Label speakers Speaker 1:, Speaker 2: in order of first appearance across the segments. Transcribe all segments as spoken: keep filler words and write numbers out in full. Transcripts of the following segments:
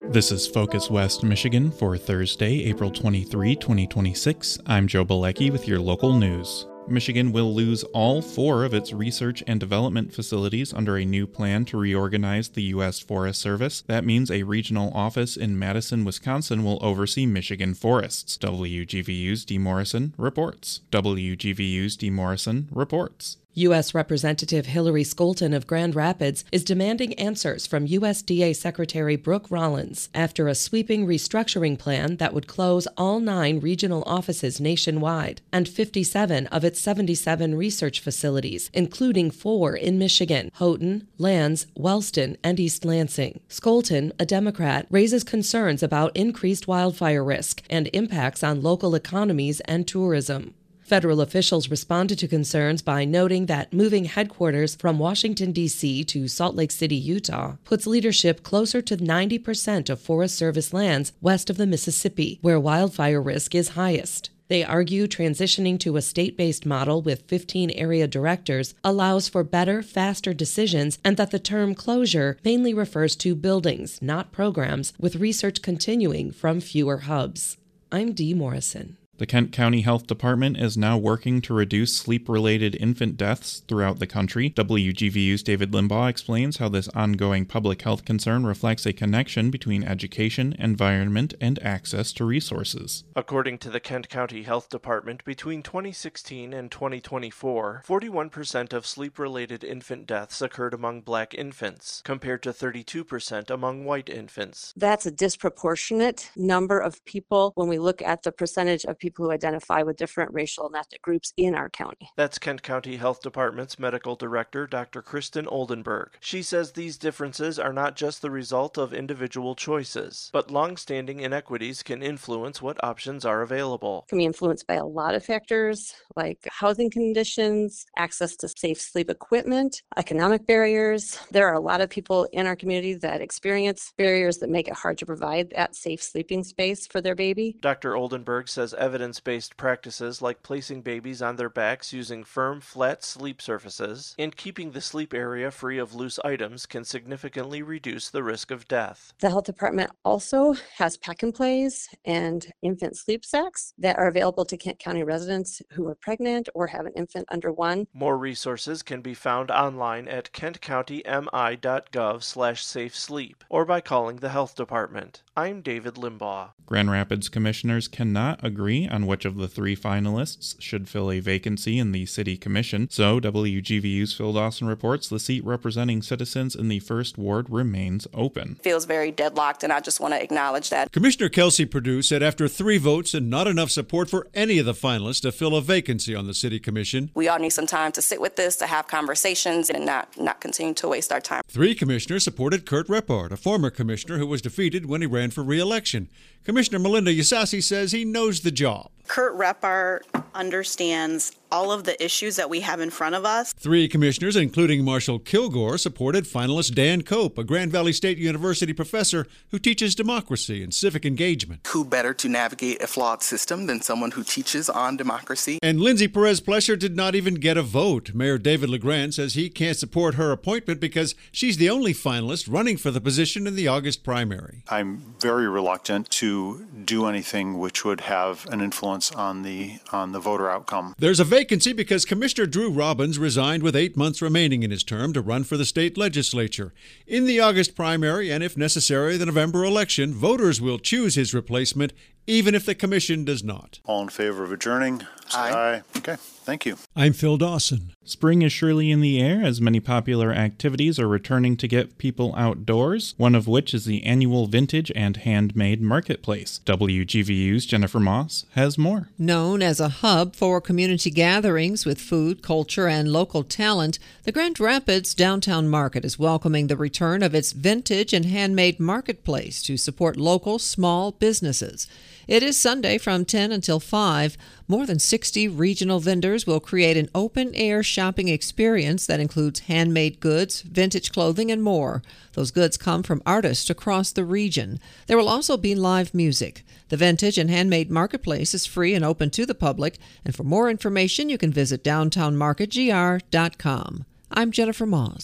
Speaker 1: This is Focus West Michigan for Thursday, April twenty-third, twenty twenty-six. I'm Joe Balecki with your local news. Michigan will lose all four of its research and development facilities under a new plan to reorganize the U S Forest Service. That means a regional office in Madison, Wisconsin will oversee Michigan forests. W G V U's Dee Morrison reports. W G V U's Dee Morrison reports.
Speaker 2: U S Representative Hillary Skolton of Grand Rapids is demanding answers from U S D A Secretary Brooke Rollins after a sweeping restructuring plan that would close all nine regional offices nationwide and fifty-seven of its seventy-seven research facilities, including four in Michigan: Houghton, Lands, Wellston, and East Lansing. Skolton, a Democrat, raises concerns about increased wildfire risk and impacts on local economies and tourism. Federal officials responded to concerns by noting that moving headquarters from Washington, D C to Salt Lake City, Utah, puts leadership closer to ninety percent of Forest Service lands west of the Mississippi, where wildfire risk is highest. They argue transitioning to a state-based model with fifteen area directors allows for better, faster decisions, and that the term closure mainly refers to buildings, not programs, with research continuing from fewer hubs. I'm Dee Morrison.
Speaker 1: The Kent County Health Department is now working to reduce sleep-related infant deaths throughout the country. W G V U's David Limbaugh explains how this ongoing public health concern reflects a connection between education, environment, and access to resources.
Speaker 3: According to the Kent County Health Department, between twenty sixteen and twenty twenty-four, forty-one percent of sleep-related infant deaths occurred among black infants, compared to thirty-two percent among white infants.
Speaker 4: That's a disproportionate number of people when we look at the percentage of people people who identify with different racial and ethnic groups in our county.
Speaker 3: That's Kent County Health Department's medical director, Doctor Kristen Oldenburg. She says these differences are not just the result of individual choices, but long-standing inequities can influence what options are available.
Speaker 4: It can be influenced by a lot of factors like housing conditions, access to safe sleep equipment, economic barriers. There are a lot of people in our community that experience barriers that make it hard to provide that safe sleeping space for their baby.
Speaker 3: Doctor Oldenburg says evidence Evidence-based practices like placing babies on their backs using firm, flat sleep surfaces and keeping the sleep area free of loose items can significantly reduce the risk of death.
Speaker 4: The health department also has pack and plays and infant sleep sacks that are available to Kent County residents who are pregnant or have an infant under one.
Speaker 3: More resources can be found online at kentcountym.gov slash safe sleep or by calling the health department. I'm David Limbaugh.
Speaker 1: Grand Rapids commissioners cannot agree on which of the three finalists should fill a vacancy in the city commission, so W G V U's Phil Dawson reports the seat representing citizens in the first ward remains open.
Speaker 5: Feels very deadlocked, and I just want to acknowledge that.
Speaker 6: Commissioner Kelsey Perdue said after three votes and not enough support for any of the finalists to fill a vacancy on the city commission,
Speaker 5: we all need some time to sit with this, to have conversations, and not, not continue to waste our time.
Speaker 6: Three commissioners supported Kurt Repard, a former commissioner who was defeated when he ran for re-election. Commissioner Melinda Yasasi says he knows the job.
Speaker 7: Kurt Repard understands all of the issues that we have in front of us.
Speaker 6: Three commissioners, including Marshall Kilgore, supported finalist Dan Cope, a Grand Valley State University professor who teaches democracy and civic engagement.
Speaker 8: Who better to navigate a flawed system than someone who teaches on democracy?
Speaker 6: And Lindsay Perez-Plesher did not even get a vote. Mayor David LeGrand says he can't support her appointment because she's the only finalist running for the position in the August primary.
Speaker 9: I'm very reluctant to do anything which would have an influence on the on the voter outcome.
Speaker 6: There's a vacancy because Commissioner Drew Robbins resigned with eight months remaining in his term to run for the state legislature. In the August primary, and if necessary, the November election, voters will choose his replacement, even if the commission does not.
Speaker 9: All in favor of adjourning? Say aye. Aye. Okay, thank you.
Speaker 6: I'm Phil Dawson.
Speaker 1: Spring is surely in the air as many popular activities are returning to get people outdoors, one of which is the annual Vintage and Handmade Marketplace. W G V U's Jennifer Moss has more.
Speaker 10: Known as a hub for community gatherings with food, culture, and local talent, the Grand Rapids Downtown Market is welcoming the return of its Vintage and Handmade Marketplace to support local small businesses. It is Sunday from ten until five. More than sixty regional vendors will create an open-air shopping experience that includes handmade goods, vintage clothing, and more. Those goods come from artists across the region. There will also be live music. The Vintage and Handmade Marketplace is free and open to the public, and for more information, you can visit downtown market g r dot com. I'm Jennifer Moss.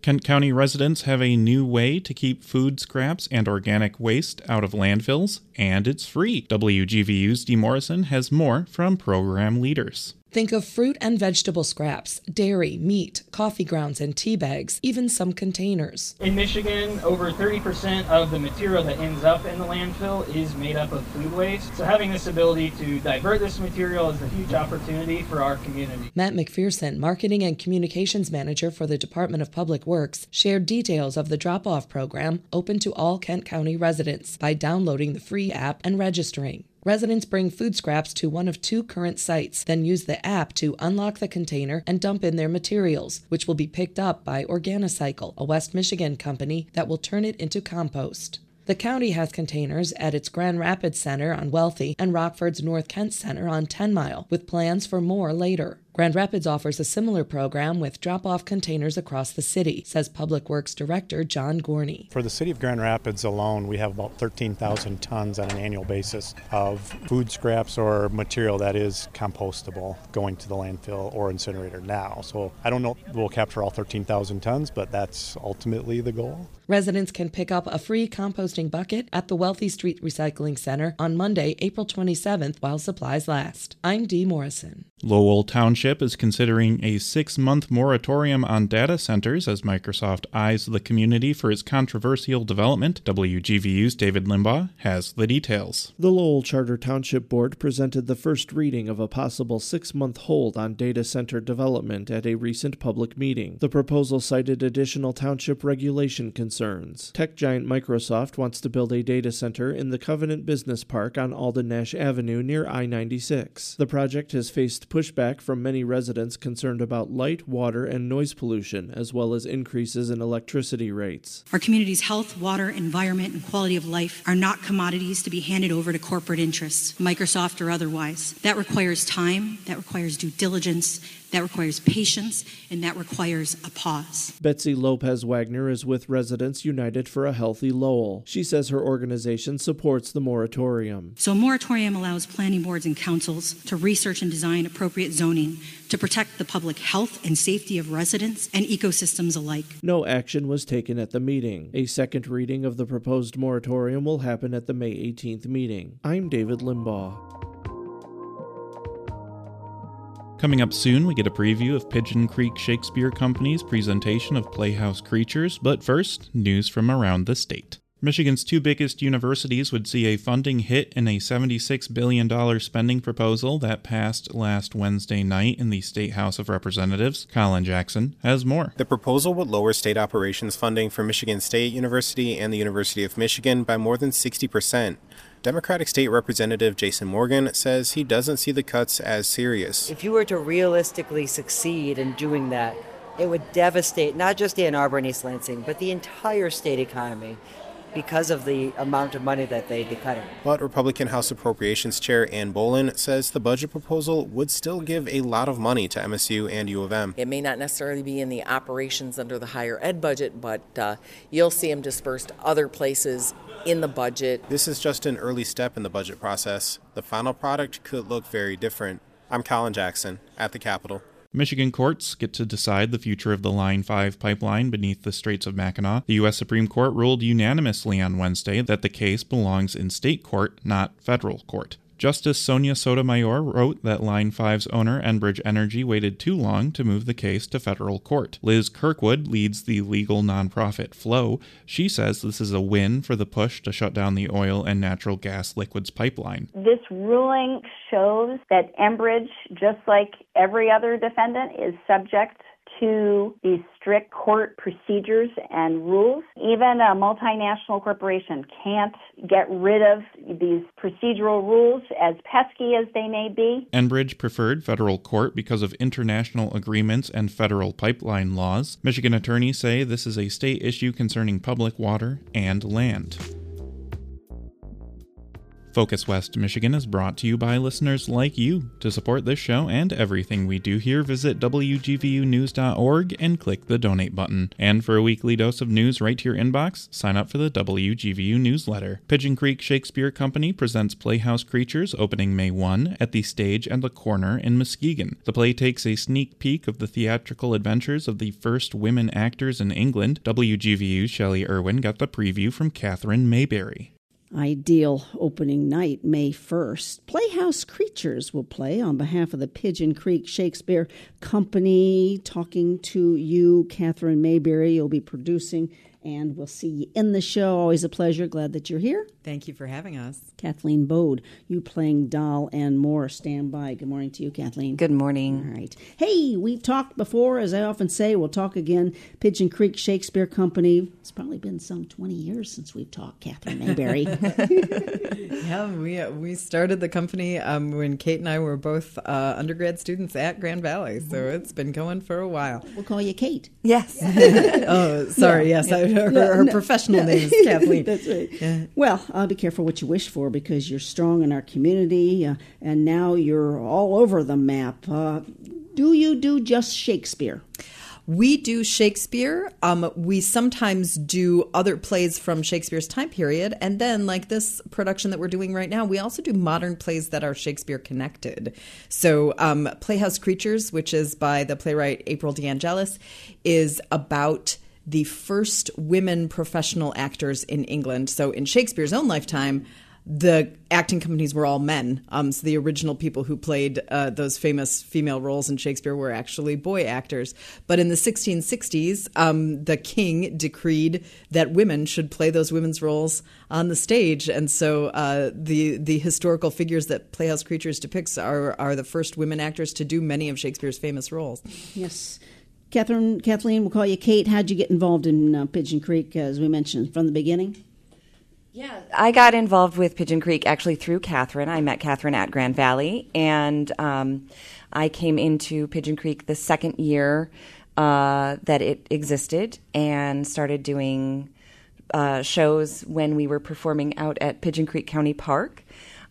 Speaker 1: Kent County residents have a new way to keep food scraps and organic waste out of landfills, and it's free. W G V U's Dee Morrison has more from program leaders.
Speaker 2: Think of fruit and vegetable scraps, dairy, meat, coffee grounds, and tea bags, even some containers.
Speaker 11: In Michigan, over thirty percent of the material that ends up in the landfill is made up of food waste. So having this ability to divert this material is a huge opportunity for our community.
Speaker 2: Matt McPherson, Marketing and Communications Manager for the Department of Public Works, shared details of the drop-off program open to all Kent County residents by downloading the free app and registering. Residents bring food scraps to one of two current sites, then use the app to unlock the container and dump in their materials, which will be picked up by Organicycle, a West Michigan company that will turn it into compost. The county has containers at its Grand Rapids Center on Wealthy and Rockford's North Kent Center on ten mile, with plans for more later. Grand Rapids offers a similar program with drop-off containers across the city, says Public Works Director John Gorney.
Speaker 12: For the city of Grand Rapids alone, we have about thirteen thousand tons on an annual basis of food scraps or material that is compostable going to the landfill or incinerator now. So I don't know if we'll capture all thirteen thousand tons, but that's ultimately the goal.
Speaker 2: Residents can pick up a free composting bucket at the Wealthy Street Recycling Center on Monday, April twenty-seventh, while supplies last. I'm Dee Morrison.
Speaker 1: Lowell Township is considering a six-month moratorium on data centers as Microsoft eyes the community for its controversial development. W G V U's David Limbaugh has the details.
Speaker 13: The Lowell Charter Township Board presented the first reading of a possible six-month hold on data center development at a recent public meeting. The proposal cited additional township regulation concerns. Tech giant Microsoft wants to build a data center in the Covenant Business Park on Alden Nash Avenue near I ninety-six. The project has faced pushback from many residents concerned about light, water, and noise pollution, as well as increases in electricity rates.
Speaker 14: Our community's health, water, environment, and quality of life are not commodities to be handed over to corporate interests, Microsoft or otherwise. That requires time, that requires due diligence, that requires patience, and that requires a pause.
Speaker 13: Betsy Lopez Wagner is with Residents United for a Healthy Lowell. She says her organization supports the moratorium.
Speaker 14: So a moratorium allows planning boards and councils to research and design appropriate zoning to protect the public health and safety of residents and ecosystems alike.
Speaker 13: No action was taken at the meeting. A second reading of the proposed moratorium will happen at the May eighteenth meeting. I'm David Limbaugh.
Speaker 1: Coming up soon, we get a preview of Pigeon Creek Shakespeare Company's presentation of Playhouse Creatures, but first, news from around the state. Michigan's two biggest universities would see a funding hit in a seventy-six billion dollars spending proposal that passed last Wednesday night in the State House of Representatives. Colin Jackson has more.
Speaker 15: The proposal would lower state operations funding for Michigan State University and the University of Michigan by more than sixty percent. Democratic State Representative Jason Morgan says he doesn't see the cuts as serious.
Speaker 16: If you were to realistically succeed in doing that, it would devastate not just Ann Arbor and East Lansing, but the entire state economy because of the amount of money that they'd be cutting.
Speaker 15: But Republican House Appropriations Chair Ann Bolin says the budget proposal would still give a lot of money to M S U and U of M.
Speaker 17: It may not necessarily be in the operations under the higher ed budget, but uh, you'll see them dispersed other places in the budget.
Speaker 15: This is just an early step in the budget process. The final product could look very different. I'm Colin Jackson at the Capitol.
Speaker 1: Michigan courts get to decide the future of the Line five pipeline beneath the Straits of Mackinac. The U S Supreme Court ruled unanimously on Wednesday that the case belongs in state court, not federal court. Justice Sonia Sotomayor wrote that Line five's owner, Enbridge Energy, waited too long to move the case to federal court. Liz Kirkwood leads the legal nonprofit Flow. She says this is a win for the push to shut down the oil and natural gas liquids pipeline.
Speaker 18: This ruling shows that Enbridge, just like every other defendant, is subject to these strict court procedures and rules. Even a multinational corporation can't get rid of these procedural rules, as pesky as they may be.
Speaker 1: Enbridge preferred federal court because of international agreements and federal pipeline laws. Michigan attorneys say this is a state issue concerning public water and land. Focus West Michigan is brought to you by listeners like you. To support this show and everything we do here, visit W G V U news dot org and click the donate button. And for a weekly dose of news right to your inbox, sign up for the W G V U newsletter. Pigeon Creek Shakespeare Company presents Playhouse Creatures opening May first at the Stage and the Corner in Muskegon. The play takes a sneak peek of the theatrical adventures of the first women actors in England. W G V U's Shelley Irwin got the preview from Catherine Mayberry.
Speaker 19: Ideal opening night, May first. Playhouse Creatures will play on behalf of the Pigeon Creek Shakespeare Company. Talking to you, Catherine Mayberry. You'll be producing, and we'll see you in the show. Always a pleasure. Glad that you're here.
Speaker 20: Thank you for having us.
Speaker 19: Kathleen Bode, you playing Doll and more. Stand by. Good morning to you, Kathleen.
Speaker 20: Good morning.
Speaker 19: All right. Hey, we've talked before, as I often say, we'll talk again. Pigeon Creek Shakespeare Company. It's probably been some twenty years since we've talked, Catherine Mayberry.
Speaker 20: Yeah, we we started the company um, when Kate and I were both uh, undergrad students at Grand Valley, so it's been going for a while.
Speaker 19: We'll call you Kate.
Speaker 20: Yes. Oh, sorry. Yeah. Yes, yeah. Her,
Speaker 19: no,
Speaker 20: her
Speaker 19: no,
Speaker 20: professional
Speaker 19: no.
Speaker 20: name is Kathleen.
Speaker 19: That's right.
Speaker 20: Yeah.
Speaker 19: Well, uh, be careful what you wish for, because you're strong in our community, uh, and now you're all over the map. Uh, do you do just Shakespeare?
Speaker 20: We do Shakespeare. Um, we sometimes do other plays from Shakespeare's time period. And then, like this production that we're doing right now, we also do modern plays that are Shakespeare connected. So um, Playhouse Creatures, which is by the playwright April DeAngelis, is about the first women professional actors in England. So in Shakespeare's own lifetime, the acting companies were all men. Um, so the original people who played uh, those famous female roles in Shakespeare were actually boy actors. But in the sixteen sixties, um, the king decreed that women should play those women's roles on the stage. And so uh, the the historical figures that Playhouse Creatures depicts are, are the first women actors to do many of Shakespeare's famous roles.
Speaker 19: Yes. Catherine, Kathleen, we'll call you Kate. How'd you get involved in uh, Pigeon Creek, as we mentioned, from the beginning?
Speaker 21: Yeah, I got involved with Pigeon Creek actually through Catherine. I met Catherine at Grand Valley, and um, I came into Pigeon Creek the second year uh, that it existed and started doing uh, shows when we were performing out at Pigeon Creek County Park,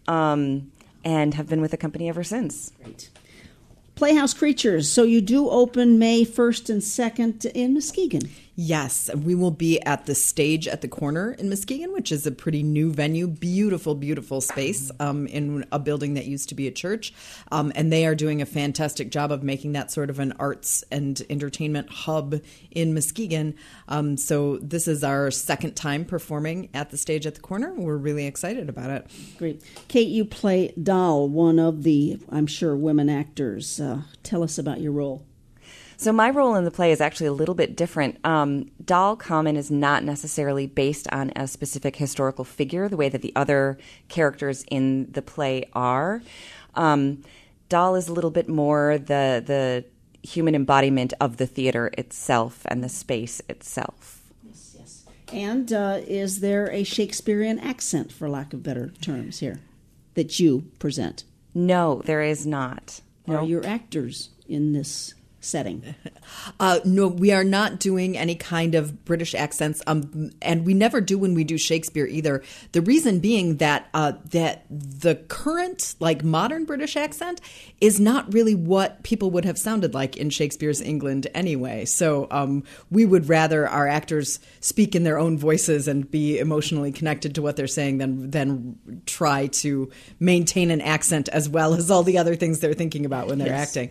Speaker 21: um, and have been with the company ever since.
Speaker 19: Great. Playhouse Creatures. So you do open May first and second in Muskegon.
Speaker 20: Yes, we will be at the Stage at the Corner in Muskegon, which is a pretty new venue, beautiful, beautiful space um, in a building that used to be a church. Um, and they are doing a fantastic job of making that sort of an arts and entertainment hub in Muskegon. Um, so this is our second time performing at the Stage at the Corner. We're really excited about it.
Speaker 19: Great. Kate, you play Doll, one of the, I'm sure, women actors. Uh, tell us about your role.
Speaker 21: So my role in the play is actually a little bit different. Um, Doll Common is not necessarily based on a specific historical figure, the way that the other characters in the play are. Um, Doll is a little bit more the the human embodiment of the theater itself and the space itself.
Speaker 19: Yes, yes. And uh, is there a Shakespearean accent, for lack of better terms, here that you present?
Speaker 21: No, there is not.
Speaker 19: Are
Speaker 21: No.
Speaker 19: your actors in this setting?
Speaker 20: Uh, no, we are not doing any kind of British accents, um, and we never do when we do Shakespeare either. The reason being that uh, that the current, like modern British accent, is not really what people would have sounded like in Shakespeare's England anyway. So um, we would rather our actors speak in their own voices and be emotionally connected to what they're saying than than try to maintain an accent as well as all the other things they're thinking about when they're
Speaker 19: Yes.
Speaker 20: acting.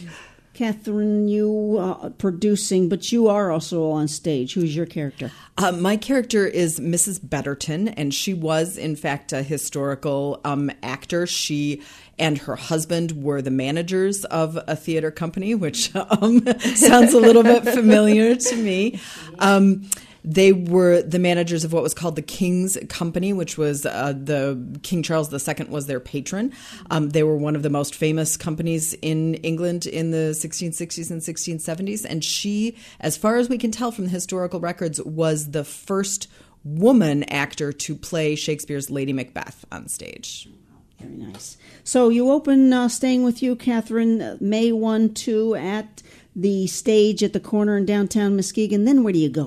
Speaker 19: Catherine, you uh, producing, but you are also on stage. Who's your character?
Speaker 20: Uh, my character is Missus Betterton, and she was, in fact, a historical um, actor. She and her husband were the managers of a theater company, which um, sounds a little bit familiar to me. Um, They were the managers of what was called the King's Company, which was uh, the King Charles the Second was their patron. Um, they were one of the most famous companies in England in the sixteen sixties and sixteen seventies. And she, as far as we can tell from the historical records, was the first woman actor to play Shakespeare's Lady Macbeth on stage.
Speaker 19: Very nice. So you open uh, Staying With You, Catherine, uh, May first, two at the Stage at the Corner in downtown Muskegon. Then where do you go?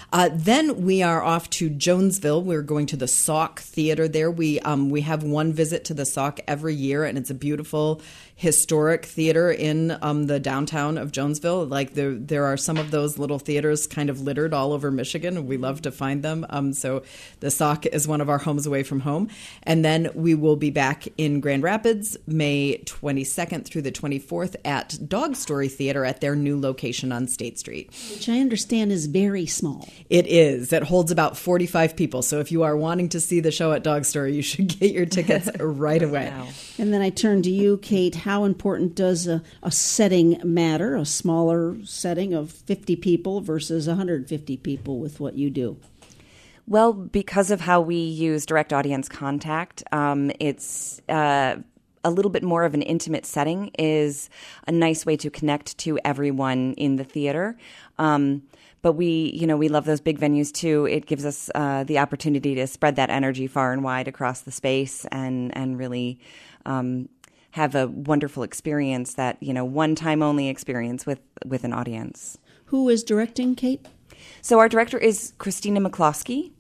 Speaker 20: Uh, then we are off to Jonesville. We're going to the Sauk Theater there. We um, we have one visit to the Sauk every year, and it's a beautiful historic theater in um, the downtown of Jonesville. Like there, there are some of those little theaters kind of littered all over Michigan, and we love to find them. Um, so the Sauk is one of our homes away from home. And then we will be back in Grand Rapids May twenty-second through the twenty-fourth at Dog Story Theater at their new location on State Street.
Speaker 19: Which I understand is very small.
Speaker 20: It is. It holds about forty-five people. So if you are wanting to see the show at Dog Story, you should get your tickets right away.
Speaker 19: Wow. And then I turn to you, Kate. How important does a, a setting matter, a smaller setting of fifty people versus one hundred fifty people with what you do?
Speaker 21: Well, because of how we use direct audience contact, um, it's uh, a little bit more of an intimate setting is a nice way to connect to everyone in the theater. Um, but we, you know, we love those big venues too. It gives us uh, the opportunity to spread that energy far and wide across the space and and really um, have a wonderful experience, that, you know, one time only experience with, with an audience.
Speaker 19: Who is directing, Kate?
Speaker 21: So our director is Christina McCloskey,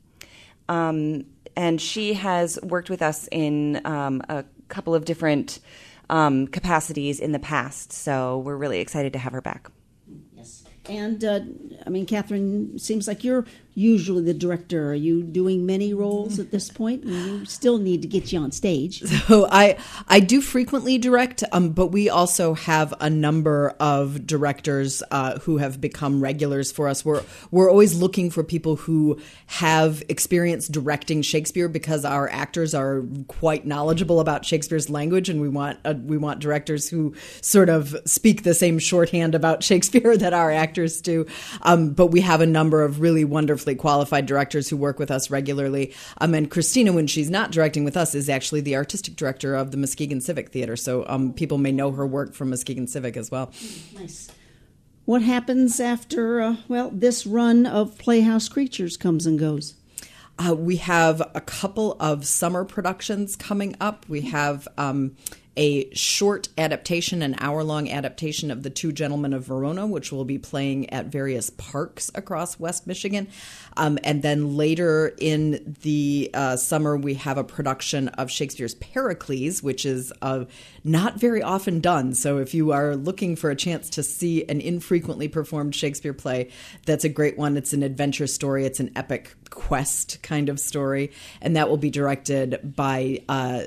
Speaker 21: um, and she has worked with us in um, a couple of different um, capacities in the past. So we're really excited to have her back.
Speaker 19: Yes. And, uh, I mean, Catherine, seems like you're usually the director. Are you doing many roles at this point? You still need to get you on stage.
Speaker 20: So I I do frequently direct, um, but we also have a number of directors uh, who have become regulars for us. We're we're always looking for people who have experience directing Shakespeare, because our actors are quite knowledgeable about Shakespeare's language, and we want uh, we want directors who sort of speak the same shorthand about Shakespeare that our actors do. Um, but we have a number of really wonderfully qualified directors who work with us regularly. Um, and Christina, when she's not directing with us, is actually the artistic director of the Muskegon Civic Theater. So um, people may know her work from Muskegon Civic as well.
Speaker 19: Nice. What happens after, uh, well, this run of Playhouse Creatures comes and goes?
Speaker 20: Uh, we have a couple of summer productions coming up. We have um, a short adaptation, an hour-long adaptation of The Two Gentlemen of Verona, which will be playing at various parks across West Michigan. Um, and then later in the uh, summer, we have a production of Shakespeare's Pericles, which is uh, not very often done. So if you are looking for a chance to see an infrequently performed Shakespeare play, that's a great one. It's an adventure story. It's an epic quest kind of story. And that will be directed by uh,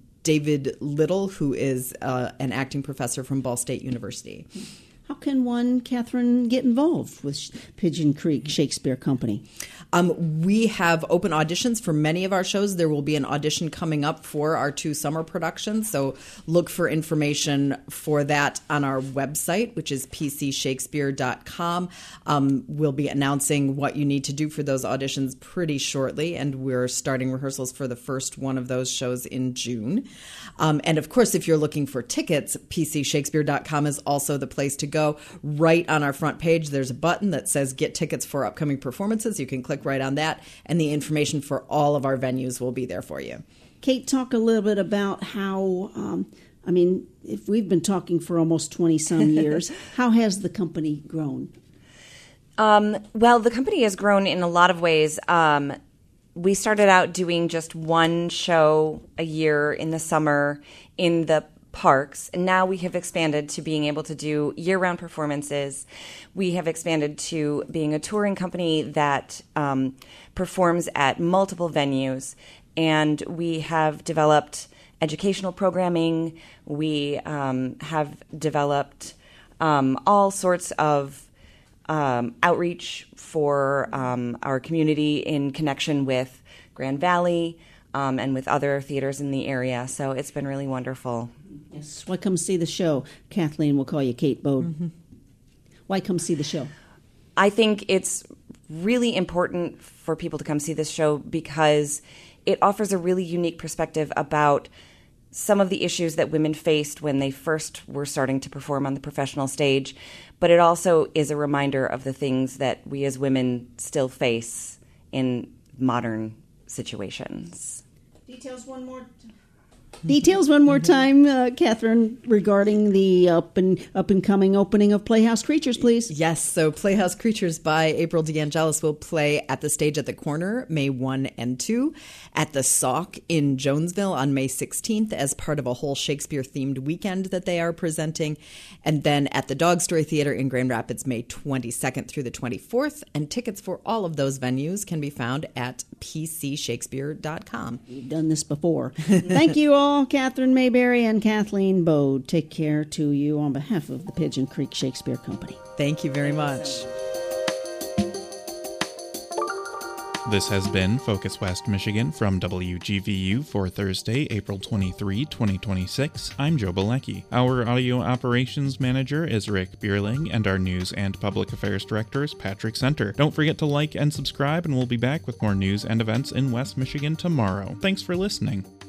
Speaker 20: David Little, who is uh, an acting professor from Ball State University.
Speaker 19: How can one, Catherine, get involved with Pigeon Creek Shakespeare Company?
Speaker 20: Um, we have open auditions for many of our shows. There will be an audition coming up for our two summer productions, so look for information for that on our website, which is p c shakespeare dot com. Um, we'll be announcing what you need to do for those auditions pretty shortly, and we're starting rehearsals for the first one of those shows in June. Um, and of course, if you're looking for tickets, p c shakespeare dot com is also the place to go. Right on our front page, there's a button that says Get Tickets for Upcoming Performances. You can click right on that, and the information for all of our venues will be there for you.
Speaker 19: Kate, talk a little bit about how, um, I mean, if we've been talking for almost twenty-some years, how has the company grown?
Speaker 21: Um, well, the company has grown in a lot of ways. Um, we started out doing just one show a year in the summer in the parks, and now we have expanded to being able to do year-round performances. We have expanded to being a touring company that um, performs at multiple venues, and we have developed educational programming. We um, have developed um, all sorts of um, outreach for um, our community in connection with Grand Valley um, and with other theaters in the area. So it's been really wonderful.
Speaker 19: Yes. Why come see the show? Kathleen, we'll call you Kate Bode. Mm-hmm. Why come see the show?
Speaker 21: I think it's really important for people to come see this show because it offers a really unique perspective about some of the issues that women faced when they first were starting to perform on the professional stage. But it also is a reminder of the things that we as women still face in modern situations.
Speaker 19: Details one more time. Details one more time, uh, Catherine, regarding the up and up and coming opening of Playhouse Creatures, please.
Speaker 20: Yes, so Playhouse Creatures by April DeAngelis will play at the Stage at the Corner May first and second, at the Sauk in Jonesville on May sixteenth as part of a whole Shakespeare-themed weekend that they are presenting, and then at the Dog Story Theater in Grand Rapids May twenty-second through the twenty-fourth, and tickets for all of those venues can be found at p c shakespeare dot com.
Speaker 19: We've done this before. Thank you all, Catherine Mayberry and Kathleen Bode. Take care to you on behalf of the Pigeon Creek Shakespeare Company.
Speaker 20: Thank you very much.
Speaker 1: This has been Focus West Michigan from W G V U for Thursday, April twenty-third, twenty twenty-six. I'm Joe Balecki. Our audio operations manager is Rick Bierling, and our news and public affairs director is Patrick Center. Don't forget to like and subscribe, and we'll be back with more news and events in West Michigan tomorrow. Thanks for listening.